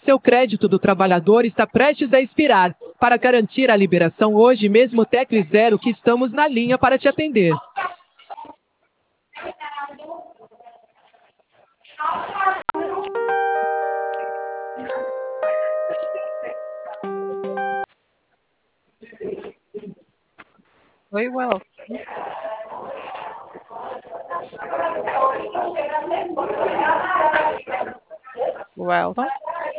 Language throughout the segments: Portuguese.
Seu crédito do trabalhador está prestes a expirar. Para garantir a liberação hoje mesmo, tecle 0 que estamos na linha para te atender. Oi, Well. Welton?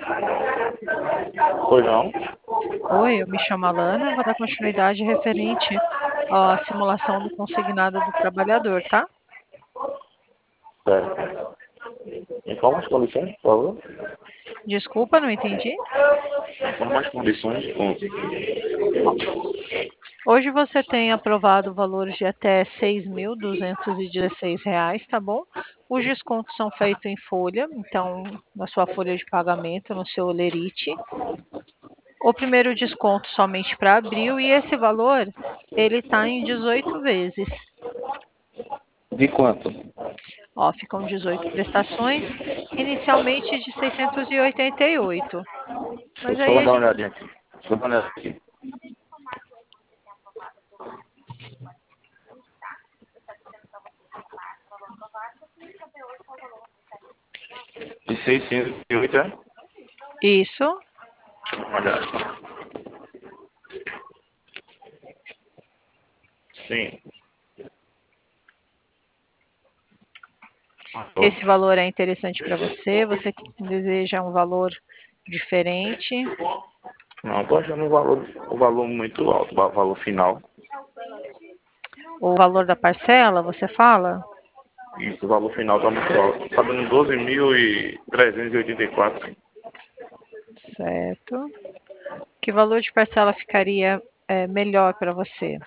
Pois não? Oi, eu me chamo Alana, vou dar continuidade referente à simulação do consignado do trabalhador, tá? Certo. Informa as condições, por favor. Desculpa, não entendi. Informa as condições. Hoje você tem aprovado valores de até R$ 6.216, tá bom? Os descontos são feitos em folha, então na sua folha de pagamento, no seu Olerite. O primeiro desconto somente para abril e esse valor, ele está em 18 vezes. De quanto? Ó, ficam 18 prestações, inicialmente de 688. Mas Deixa aí eu a dar uma gente... olhadinha aqui. Deixa eu dar uma olhada aqui. De 608, é? Isso. Olha. Sim. Esse valor é interessante para você? Você deseja um valor diferente? Não, estou achando o valor muito alto, o valor final. O valor da parcela, você fala? Isso, o valor final está muito alto. Está dando 12.384. Certo. Que valor de parcela ficaria melhor para você?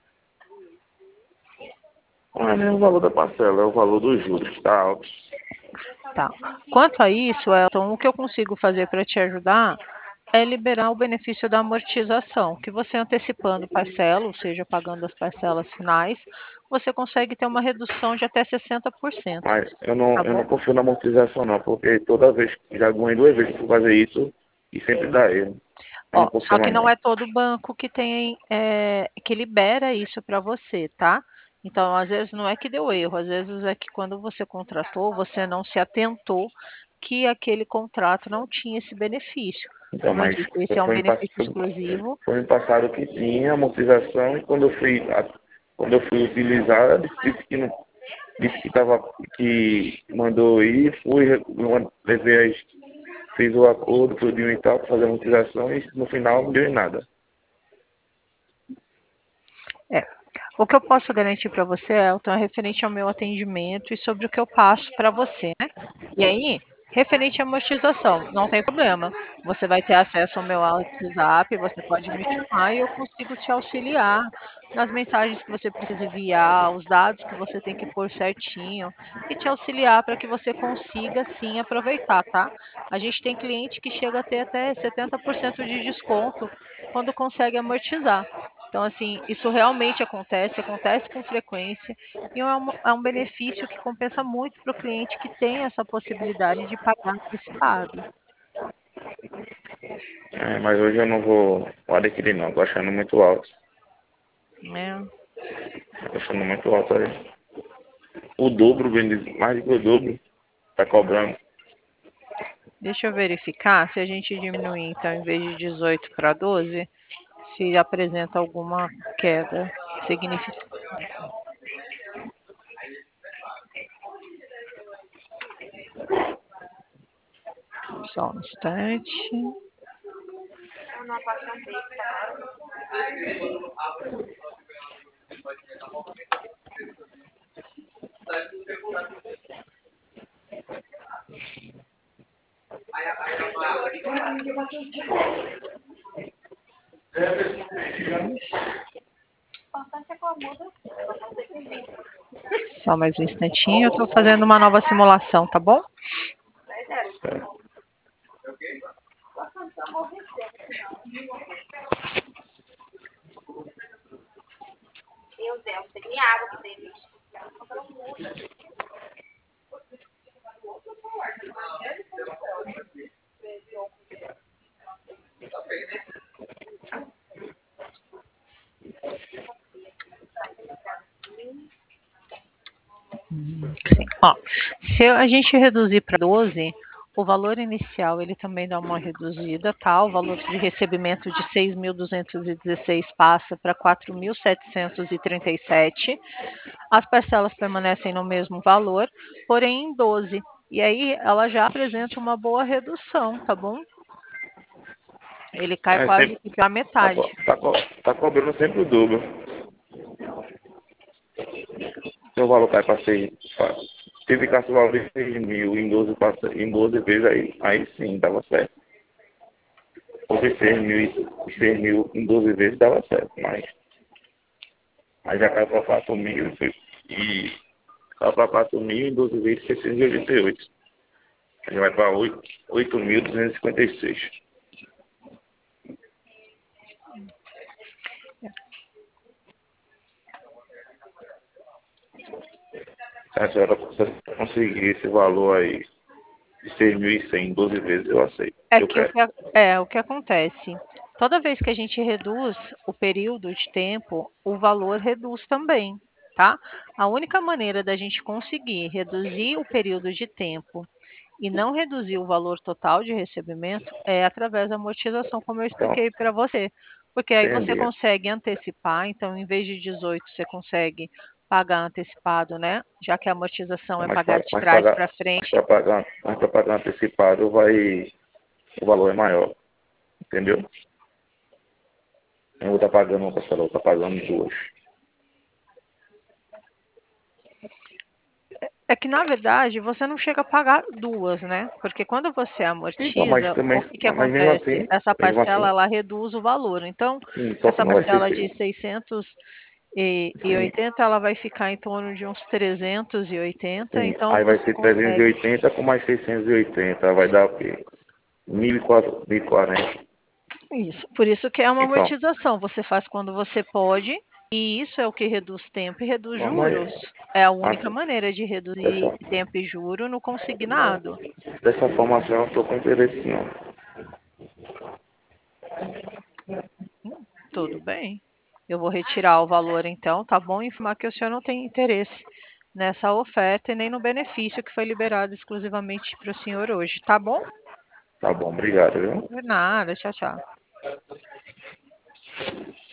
Não é nem o valor da parcela, é o valor dos juros que está alto. Tá. Quanto a isso, Elton, o que eu consigo fazer para te ajudar é liberar o benefício da amortização, que você antecipando parcela, ou seja, pagando as parcelas finais, você consegue ter uma redução de até 60%, Mas tá eu não bom? confio na amortização não, porque toda vez, já ganhei 2 vezes por fazer isso e sempre dá erro. Eu não Ó, confio só que mais não não. é todo banco que tem, que libera isso para você, tá? Então, às vezes não é que deu erro, às vezes é que quando você contratou, você não se atentou que aquele contrato não tinha esse benefício. Então, Como eu mas disse, esse é um benefício exclusivo. foi me passado que tinha amortização e quando eu fui utilizar, disse que não, disse que tava, que mandou ir, levei fiz o acordo, tudinho e tal, para fazer a amortização e no final não deu em nada. É. O que eu posso garantir para você, Elton, é referente ao meu atendimento e sobre o que eu passo para você, né? E aí, referente à amortização, não tem problema. Você vai ter acesso ao meu WhatsApp, você pode me chamar e eu consigo te auxiliar nas mensagens que você precisa enviar, os dados que você tem que pôr certinho e te auxiliar para que você consiga sim aproveitar, tá? A gente tem cliente que chega a ter até 70% de desconto quando consegue amortizar. Então, assim, isso realmente acontece, acontece com frequência, e é um benefício que compensa muito para o cliente que tem essa possibilidade de pagar antecipado, É, mas hoje eu não vou adquirir não, tô achando muito alto. né? Tô achando muito alto aí. O dobro, mais do que o dobro, tá cobrando. Deixa eu verificar se a gente diminuir, então, em vez de 18 para 12, se apresenta alguma queda significativa. Só um instante. Só mais um instantinho, eu estou fazendo uma nova simulação, tá bom? Meu Deus, tem água pra dentro. Ó, se a gente reduzir para 12, o valor inicial ele também dá uma reduzida, tá? O valor de recebimento de 6.216 passa para 4.737. As parcelas permanecem no mesmo valor, porém em 12. E aí ela já apresenta uma boa redução, tá bom? Ele cai É quase sempre. que pela metade. Tá cobrando sempre o dobro. Se o valor cai para 6. Se ficasse o valor de 6.000 em 12 vezes, aí sim dava certo. Ou de 6.000 em 12 vezes dava certo, mas aí já caiu para 4.000 e caiu para 4.000 em 12 vezes 688. Aí vai para 8.256. Se a senhora conseguir esse valor aí de 6.100 em 12 vezes, eu aceito. É Eu que quero. o que acontece? Toda vez que a gente reduz o período de tempo, o valor reduz também, tá? A única maneira da gente conseguir reduzir o período de tempo e não reduzir o valor total de recebimento é através da amortização, como eu Então, expliquei para você. Porque aí você entendi. consegue antecipar, então em vez de 18, você consegue pagar antecipado, né? Já que a amortização é Mas pagar de mas trás pagar, para mas frente. para pagar, mas para pagar antecipado o valor é maior, entendeu? Eu vou estar pagando uma parcela, eu vou estar pagando duas. É que, na verdade, você não chega a pagar duas, né? Porque quando você Então, mas amortiza, também, o que que mas acontece? Essa mesmo parcela, assim, ela reduz o valor. Então, sim, só que essa não vai ser, parcela de 680, ela vai ficar em torno de uns 380. sim, Então, aí vai você ser consegue. 380 com mais 680, vai dar o quê? 1.040. Isso. Por isso que é uma Então, amortização. Você faz quando você pode, e isso é o que reduz tempo e reduz vamos aí. juros. É a única Assim, maneira de reduzir dessa, tempo e juro no consignado. dessa forma assim, eu não estou com interesse não. Tudo bem. Eu vou retirar o valor então, tá bom? E informar que o senhor não tem interesse nessa oferta e nem no benefício que foi liberado exclusivamente para o senhor hoje, tá bom? Tá bom, obrigado, viu? De nada, tchau, tchau.